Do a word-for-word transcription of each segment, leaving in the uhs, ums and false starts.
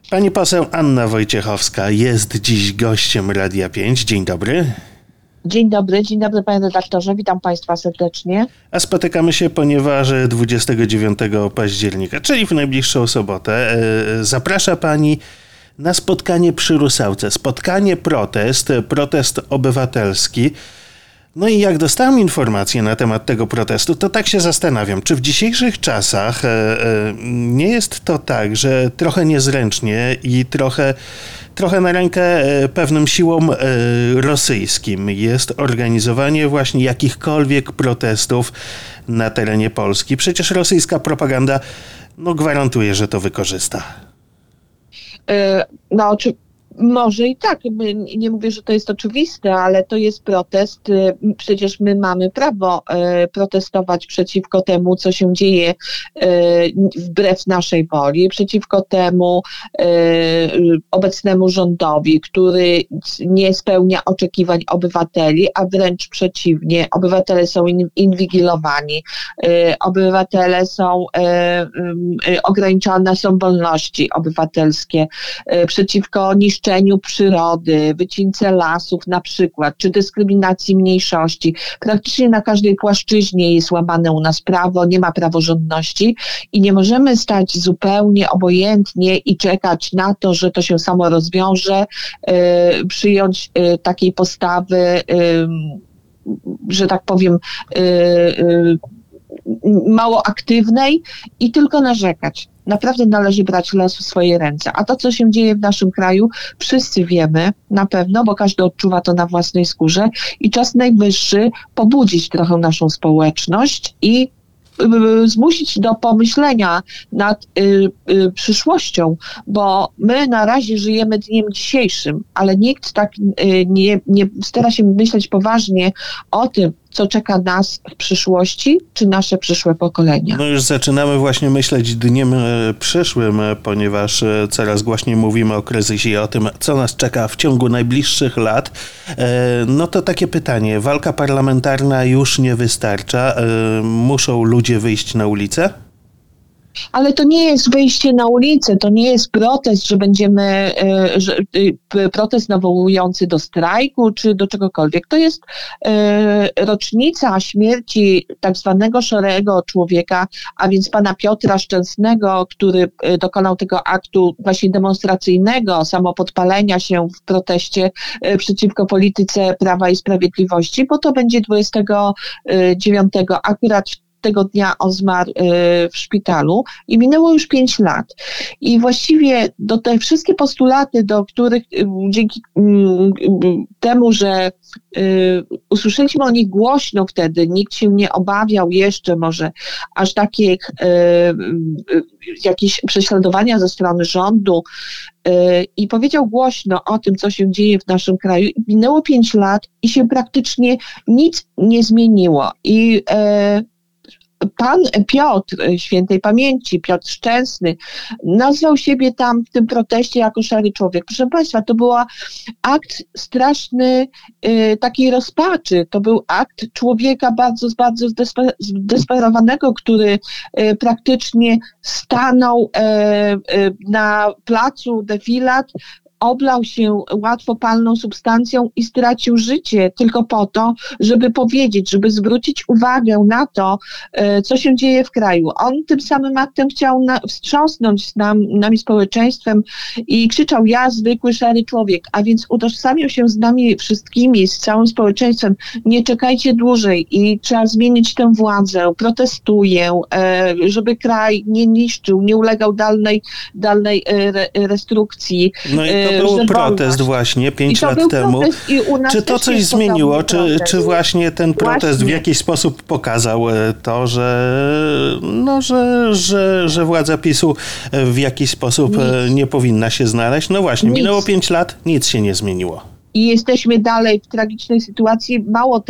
Pani poseł Anna Wojciechowska jest dziś gościem Radia pięć. Dzień dobry. Dzień dobry, dzień dobry panie redaktorze, witam państwa serdecznie. A spotykamy się, ponieważ dwudziestego dziewiątego października, czyli w najbliższą sobotę, zaprasza pani na spotkanie przy Rusałce. Spotkanie, protest, protest obywatelski. No i jak dostałem informację na temat tego protestu, to tak się zastanawiam, czy w dzisiejszych czasach e, e, nie jest to tak, że trochę niezręcznie i trochę, trochę na rękę e, pewnym siłom e, rosyjskim jest organizowanie właśnie jakichkolwiek protestów na terenie Polski. Przecież rosyjska propaganda no, gwarantuje, że to wykorzysta. Yy, no, czy... Może i tak, nie mówię, że to jest oczywiste, ale to jest protest. Przecież my mamy prawo protestować przeciwko temu, co się dzieje wbrew naszej woli, przeciwko temu obecnemu rządowi, który nie spełnia oczekiwań obywateli, a wręcz przeciwnie, obywatele są inwigilowani, obywatele są, ograniczane są wolności obywatelskie, przeciwko niszczeniu przyrody, wycince lasów na przykład, czy dyskryminacji mniejszości. Praktycznie na każdej płaszczyźnie jest łamane u nas prawo, nie ma praworządności i nie możemy stać zupełnie obojętnie i czekać na to, że to się samo rozwiąże, yy, przyjąć yy, takiej postawy, yy, że tak powiem, yy, yy, mało aktywnej i tylko narzekać. Naprawdę należy brać los w swoje ręce. A to, co się dzieje w naszym kraju, wszyscy wiemy na pewno, bo każdy odczuwa to na własnej skórze i czas najwyższy pobudzić trochę naszą społeczność i y, zmusić do pomyślenia nad y, y, przyszłością, bo my na razie żyjemy dniem dzisiejszym, ale nikt tak y, nie, nie stara się myśleć poważnie o tym, co czeka nas w przyszłości, czy nasze przyszłe pokolenia. No już zaczynamy właśnie myśleć dniem przyszłym, ponieważ coraz głośniej mówimy o kryzysie i o tym, co nas czeka w ciągu najbliższych lat. No to takie pytanie, walka parlamentarna już nie wystarcza, muszą ludzie wyjść na ulicę? Ale to nie jest wyjście na ulicę, to nie jest protest, że będziemy, że, protest nawołujący do strajku czy do czegokolwiek. To jest rocznica śmierci tak zwanego szarego człowieka, a więc pana Piotra Szczęsnego, który dokonał tego aktu właśnie demonstracyjnego, samopodpalenia się w proteście przeciwko polityce Prawa i Sprawiedliwości, bo to będzie dwudziestego dziewiątego akurat tego dnia on zmarł w szpitalu i minęło już pięć lat. I właściwie do te wszystkie postulaty, do których dzięki temu, że usłyszeliśmy o nich głośno wtedy, nikt się nie obawiał jeszcze może aż takich jakieś prześladowania ze strony rządu i powiedział głośno o tym, co się dzieje w naszym kraju. Minęło pięć lat i się praktycznie nic nie zmieniło. I pan Piotr, świętej pamięci, Piotr Szczęsny, nazwał siebie tam w tym proteście jako szary człowiek. Proszę państwa, to był akt straszny y, takiej rozpaczy. To był akt człowieka bardzo, bardzo zdesper- zdesperowanego, który y, praktycznie stanął y, y, na placu Defilat, oblał się łatwopalną substancją i stracił życie tylko po to, żeby powiedzieć, żeby zwrócić uwagę na to, co się dzieje w kraju. On tym samym aktem chciał na, wstrząsnąć z nam, nami społeczeństwem i krzyczał: ja zwykły szary człowiek, a więc utożsamiał się z nami wszystkimi, z całym społeczeństwem. Nie czekajcie dłużej i trzeba zmienić tę władzę. Protestuję, żeby kraj nie niszczył, nie ulegał dalnej, dalnej restrukcji. No i to był protest właśnie pięć lat temu. Czy to coś zmieniło? Czy, czy właśnie ten protest właśnie w jakiś sposób pokazał to, że, no, że, że, że władza PiSu w jakiś sposób nic nie powinna się znaleźć? No właśnie, nic. Minęło pięć lat, nic się nie zmieniło. I jesteśmy dalej w tragicznej sytuacji. Mało tego,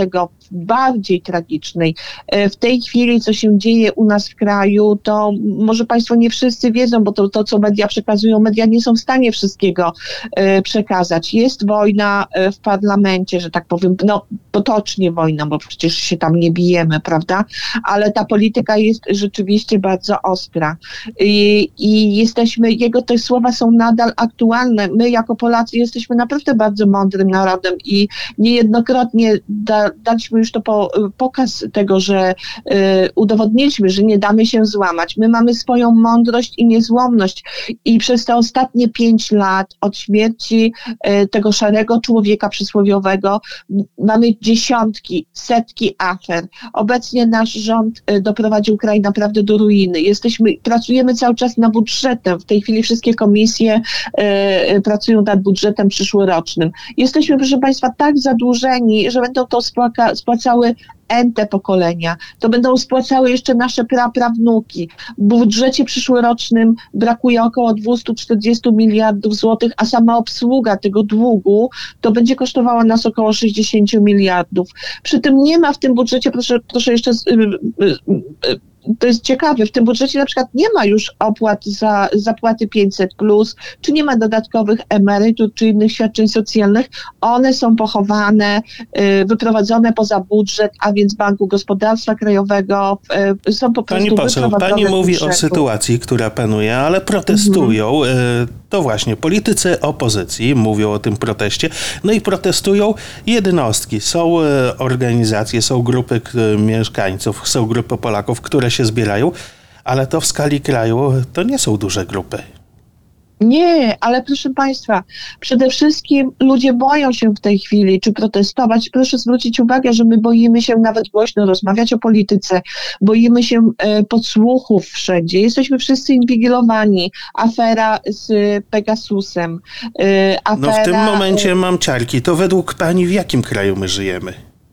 bardziej tragicznej. W tej chwili, co się dzieje u nas w kraju, to może Państwo nie wszyscy wiedzą, bo to, to co media przekazują, media nie są w stanie wszystkiego przekazać. Jest wojna w parlamencie, że tak powiem, no potocznie wojna, bo przecież się tam nie bijemy, prawda? Ale ta polityka jest rzeczywiście bardzo ostra. I, i jesteśmy, jego te słowa są nadal aktualne. My jako Polacy jesteśmy naprawdę bardzo mądrym narodem i niejednokrotnie da, daliśmy już to po, pokaz tego, że y, udowodniliśmy, że nie damy się złamać. My mamy swoją mądrość i niezłomność i przez te ostatnie pięć lat od śmierci y, tego szarego człowieka przysłowiowego mamy dziesiątki, setki afer. Obecnie nasz rząd y, doprowadził kraj naprawdę do ruiny. Jesteśmy, pracujemy cały czas nad budżetem. W tej chwili wszystkie komisje y, pracują nad budżetem przyszłorocznym. Jesteśmy, proszę Państwa, tak zadłużeni, że będą to spłaka, spłacały ente pokolenia. To będą spłacały jeszcze nasze praprawnuki. W budżecie przyszłorocznym brakuje około dwieście czterdzieści miliardów złotych, a sama obsługa tego długu to będzie kosztowała nas około sześćdziesiąt miliardów. Przy tym nie ma w tym budżecie, proszę, proszę jeszcze... To jest ciekawe, w tym budżecie na przykład nie ma już opłat za zapłaty pięćset plus, czy nie ma dodatkowych emerytur, czy innych świadczeń socjalnych. One są pochowane, wyprowadzone poza budżet, a więc Banku Gospodarstwa Krajowego, są po prostu Pani poseł, pani mówi budżetu. o sytuacji, która panuje, ale protestują. Mhm. To właśnie politycy opozycji mówią o tym proteście, no i protestują jednostki. Są organizacje, są grupy mieszkańców, są grupy Polaków, które się zbierają, ale to w skali kraju to nie są duże grupy. Nie, ale proszę Państwa, przede wszystkim ludzie boją się w tej chwili, czy protestować. Proszę zwrócić uwagę, że my boimy się nawet głośno rozmawiać o polityce, boimy się e, podsłuchów wszędzie. Jesteśmy wszyscy inwigilowani. Afera z Pegasusem. E, afera, no w tym momencie mam ciarki. To według Pani w jakim kraju my żyjemy?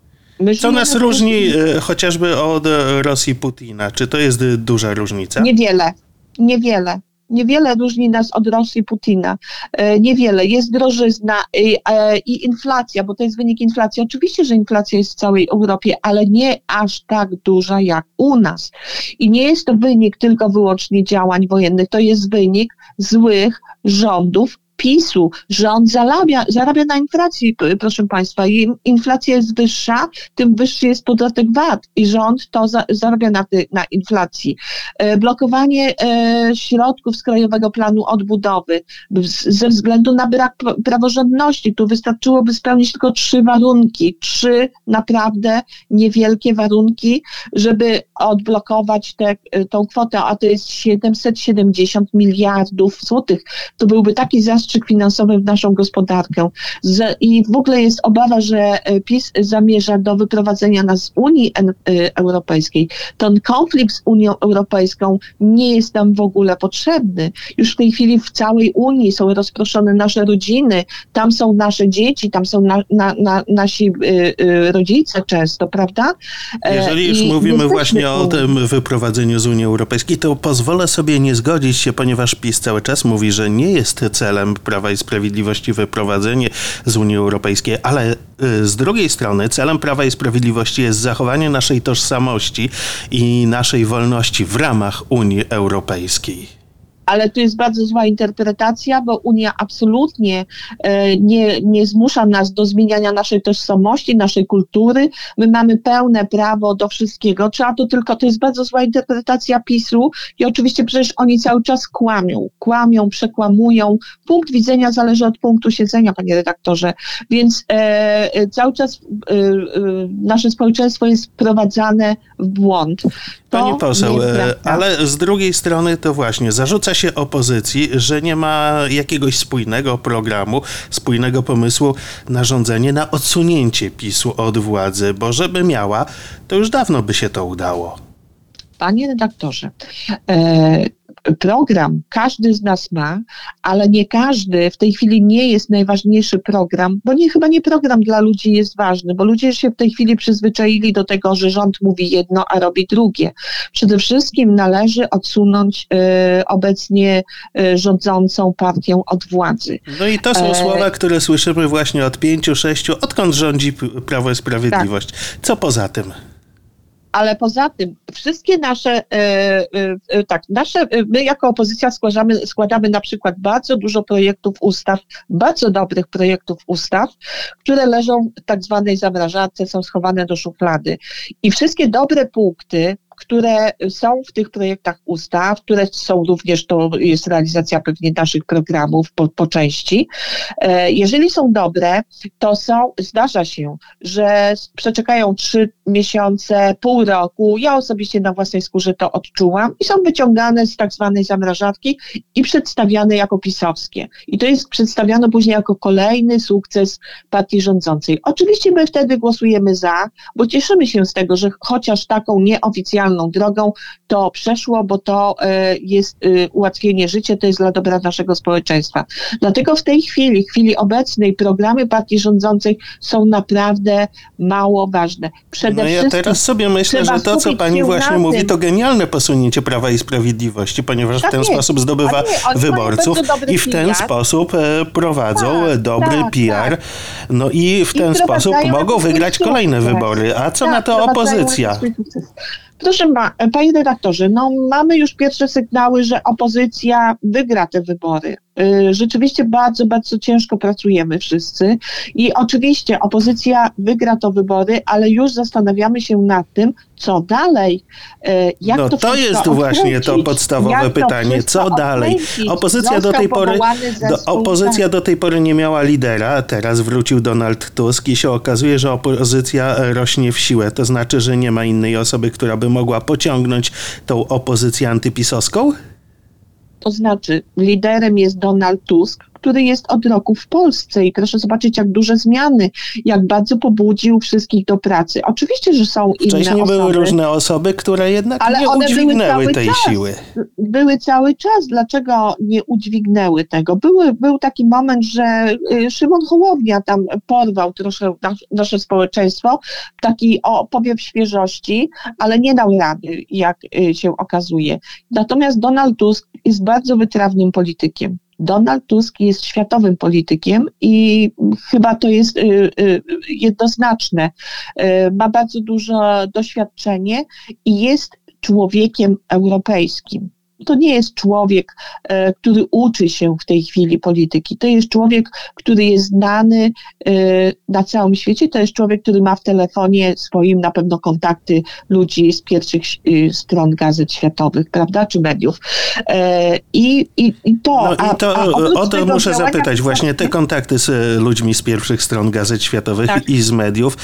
My Co nas różni e, chociażby od Rosji Putina? Czy to jest duża różnica? Niewiele, niewiele. Niewiele różni nas od Rosji Putina. E, niewiele. Jest drożyzna i, e, i inflacja, bo to jest wynik inflacji. Oczywiście, że inflacja jest w całej Europie, ale nie aż tak duża jak u nas. I nie jest to wynik tylko wyłącznie działań wojennych. To jest wynik złych rządów PiSu. Rząd zarabia, zarabia na inflacji, proszę Państwa. Im inflacja jest wyższa, tym wyższy jest podatek V A T i rząd to za, zarabia na, ty, na inflacji. E, blokowanie e, środków z Krajowego Planu Odbudowy z, ze względu na brak praworządności. Tu wystarczyłoby spełnić tylko trzy warunki. Trzy naprawdę niewielkie warunki, żeby odblokować tę tą kwotę, a to jest siedemset siedemdziesiąt miliardów złotych. To byłby taki zastrzyk finansowy w naszą gospodarkę. Z, I w ogóle jest obawa, że PiS zamierza do wyprowadzenia nas z Unii Europejskiej. Ten konflikt z Unią Europejską nie jest nam w ogóle potrzebny. Już w tej chwili w całej Unii są rozproszone nasze rodziny, tam są nasze dzieci, tam są na, na, na, nasi y, y, rodzice często, prawda? Jeżeli już I mówimy właśnie o tym wyprowadzeniu z Unii Europejskiej, to pozwolę sobie nie zgodzić się, ponieważ PiS cały czas mówi, że nie jest celem Prawa i Sprawiedliwości wyprowadzenie z Unii Europejskiej, ale z drugiej strony celem Prawa i Sprawiedliwości jest zachowanie naszej tożsamości i naszej wolności w ramach Unii Europejskiej. Ale to jest bardzo zła interpretacja, bo Unia absolutnie e, nie, nie zmusza nas do zmieniania naszej tożsamości, naszej kultury. My mamy pełne prawo do wszystkiego. Trzeba to tylko, to jest bardzo zła interpretacja PiSu i oczywiście przecież oni cały czas kłamią. Kłamią, przekłamują. Punkt widzenia zależy od punktu siedzenia, panie redaktorze. Więc e, cały czas e, e, nasze społeczeństwo jest wprowadzane w błąd. To Pani poseł, ale z drugiej strony to właśnie zarzuca się opozycji, że nie ma jakiegoś spójnego programu, spójnego pomysłu na rządzenie, na odsunięcie PiSu od władzy, bo żeby miała, to już dawno by się to udało. Panie redaktorze, e, program każdy z nas ma, ale nie każdy, w tej chwili nie jest najważniejszy program, bo nie, chyba nie program dla ludzi jest ważny, bo ludzie się w tej chwili przyzwyczaili do tego, że rząd mówi jedno, a robi drugie. Przede wszystkim należy odsunąć y, obecnie y, rządzącą partię od władzy. No i to są e... słowa, które słyszymy właśnie od pięciu, sześciu, odkąd rządzi Prawo i Sprawiedliwość. Tak. Co poza tym? Ale poza tym wszystkie nasze, e, e, tak, nasze, my jako opozycja składamy, składamy na przykład bardzo dużo projektów ustaw, bardzo dobrych projektów ustaw, które leżą w tak zwanej zamrażarce, są schowane do szuflady. I wszystkie dobre punkty, które są w tych projektach ustaw, które są również, to jest realizacja pewnie naszych programów po, po części. E, jeżeli są dobre, to są, zdarza się, że przeczekają trzy miesiące, pół roku. Ja osobiście na własnej skórze to odczułam i są wyciągane z tak zwanej zamrażarki i przedstawiane jako pisowskie. I to jest przedstawiane później jako kolejny sukces partii rządzącej. Oczywiście my wtedy głosujemy za, bo cieszymy się z tego, że chociaż taką nieoficjalną drogą to przeszło, bo to y, jest y, ułatwienie życia, to jest dla dobra naszego społeczeństwa. Dlatego w tej chwili, w chwili obecnej programy partii rządzącej są naprawdę mało ważne. Przede no ja teraz sobie myślę, że to, co pani właśnie mówi, to genialne posunięcie Prawa i Sprawiedliwości, ponieważ tak w ten jest. sposób zdobywa nie, wyborców i w ten P R. sposób e, prowadzą tak, dobry tak, P R. Tak. No i w ten I sposób mogą wygrać kolejne wybory. A co tak, na to opozycja? Proszę ma, panie redaktorze, no mamy już pierwsze sygnały, że opozycja wygra te wybory. Rzeczywiście bardzo, bardzo ciężko pracujemy wszyscy i oczywiście opozycja wygra to wybory, ale już zastanawiamy się nad tym, co dalej. Jak no to, to jest właśnie to podstawowe pytanie, co dalej? Opozycja do tej pory do, opozycja do tej pory nie miała lidera, teraz wrócił Donald Tusk i się okazuje, że opozycja rośnie w siłę. To znaczy, że nie ma innej osoby, która by mogła pociągnąć tą opozycję antypisowską? To znaczy, liderem jest Donald Tusk, który jest od roku w Polsce i proszę zobaczyć, jak duże zmiany, jak bardzo pobudził wszystkich do pracy. Oczywiście, że są inne osoby. Wcześniej były różne osoby, które jednak ale nie udźwignęły tej czas. siły. Były cały czas. Dlaczego nie udźwignęły tego? Były, był taki moment, że Szymon Hołownia tam porwał troszkę nasze społeczeństwo, taki o, powiew świeżości, ale nie dał rady, jak się okazuje. Natomiast Donald Tusk jest bardzo wytrawnym politykiem. Donald Tusk jest światowym politykiem i chyba to jest y, y, jednoznaczne. Y, ma bardzo duże doświadczenie i jest człowiekiem europejskim. To nie jest człowiek, e, który uczy się w tej chwili polityki. To jest człowiek, który jest znany e, na całym świecie. To jest człowiek, który ma w telefonie swoim na pewno kontakty ludzi z pierwszych e, stron gazet światowych, prawda, czy mediów. E, i, i, I to... No a, i to a o to muszę działania, zapytać. Właśnie te kontakty z ludźmi z pierwszych stron gazet światowych tak. i z mediów,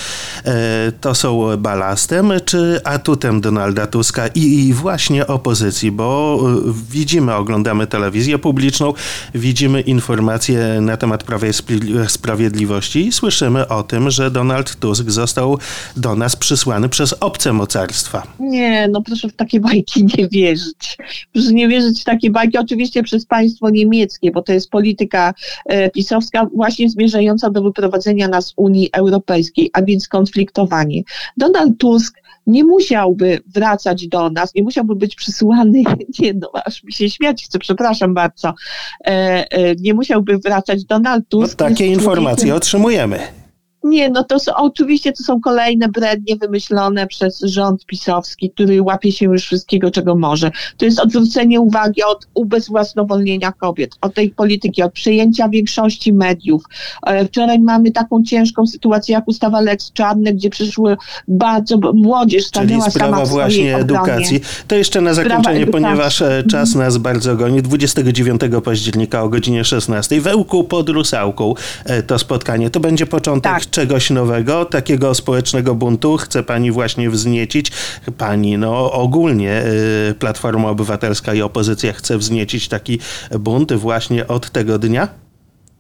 e, to są balastem czy atutem Donalda Tuska i, i właśnie opozycji, bo widzimy, oglądamy telewizję publiczną, widzimy informacje na temat Prawa i Sprawiedliwości i słyszymy o tym, że Donald Tusk został do nas przysłany przez obce mocarstwa. Nie, no proszę w takie bajki nie wierzyć. Proszę nie wierzyć w takie bajki, oczywiście przez państwo niemieckie, bo to jest polityka e, pisowska właśnie zmierzająca do wyprowadzenia nas z Unii Europejskiej, a więc konfliktowanie. Donald Tusk nie musiałby wracać do nas, nie musiałby być przysyłany, nie no, aż mi się śmiać chce, przepraszam bardzo, e, e, nie musiałby wracać Donald Tusk. No, takie informacje otrzymujemy. Nie, no to są, oczywiście to są kolejne brednie wymyślone przez rząd pisowski, który łapie się już wszystkiego, czego może. To jest odwrócenie uwagi od ubezwłasnowolnienia kobiet, od tej polityki, od przejęcia większości mediów. Wczoraj mamy taką ciężką sytuację jak ustawa Lex Czarnek, gdzie przyszły bardzo, młodzież stanęła Czyli sprawa sama w właśnie edukacji. To jeszcze na zakończenie, ponieważ czas nas bardzo goni. dwudziestego dziewiątego października o godzinie szesnastej w Ełku pod Rusałką to spotkanie. To będzie początek tak. czegoś nowego, takiego społecznego buntu chce pani właśnie wzniecić. Pani, no ogólnie y, Platforma Obywatelska i opozycja chce wzniecić taki bunt właśnie od tego dnia?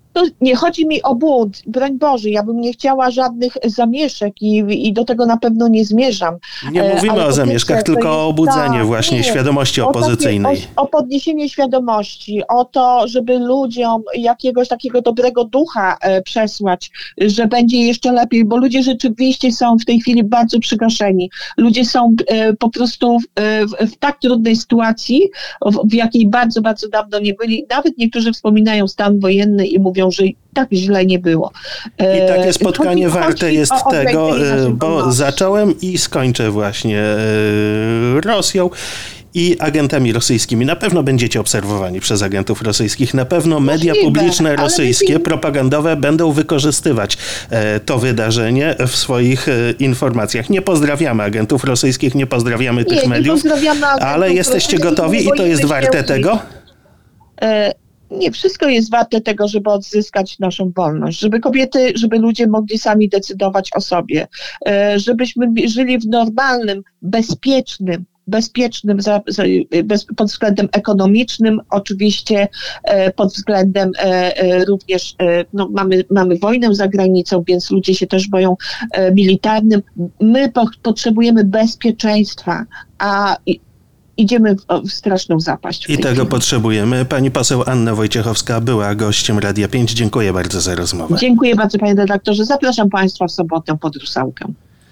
To nie chodzi mi o bunt, broń Boże, ja bym nie chciała żadnych zamieszek i, i do tego na pewno nie zmierzam. Nie mówimy Ale o po zamieszkach, pierwsze, tylko to o jest- obudzenie tak, właśnie nie, świadomości o takie- opozycyjnej. O, o podniesienie świadomości, o to, żeby ludziom jakiegoś takiego dobrego ducha e, przesłać, że będzie jeszcze lepiej, bo ludzie rzeczywiście są w tej chwili bardzo przygaszeni. Ludzie są e, po prostu w, e, w, w tak trudnej sytuacji, w, w jakiej bardzo, bardzo dawno nie byli. Nawet niektórzy wspominają stan wojenny i mówią, że tak źle nie było. I takie E, spotkanie chodzi- warte chodzi jest o tego, ograniczenie e, naszej bo wolności. zacząłem i skończę właśnie e, Rosją i agentami rosyjskimi. Na pewno będziecie obserwowani przez agentów rosyjskich. Na pewno media Możliwe, publiczne ale rosyjskie, będzie- propagandowe będą wykorzystywać e, to wydarzenie w swoich e, informacjach. Nie pozdrawiamy agentów rosyjskich, nie pozdrawiamy tych Nie, nie mediów, pozdrawiamy agentów ale jesteście rosyjskich, gotowi nie i to boimy jest się warte ich. tego? E, Nie, wszystko jest warte tego, żeby odzyskać naszą wolność, żeby kobiety, żeby ludzie mogli sami decydować o sobie, e, żebyśmy żyli w normalnym, bezpiecznym, bezpiecznym za, za, bez, pod względem ekonomicznym, oczywiście e, pod względem e, e, również, e, no, mamy, mamy wojnę za granicą, więc ludzie się też boją e, militarnym. My po, potrzebujemy bezpieczeństwa, a i, idziemy w, w straszną zapaść. w I tej tego chwili. potrzebujemy. Pani poseł Anna Wojciechowska była gościem Radia pięć. Dziękuję bardzo za rozmowę. Dziękuję bardzo, panie redaktorze. Zapraszam państwa w sobotę pod Rusałkę.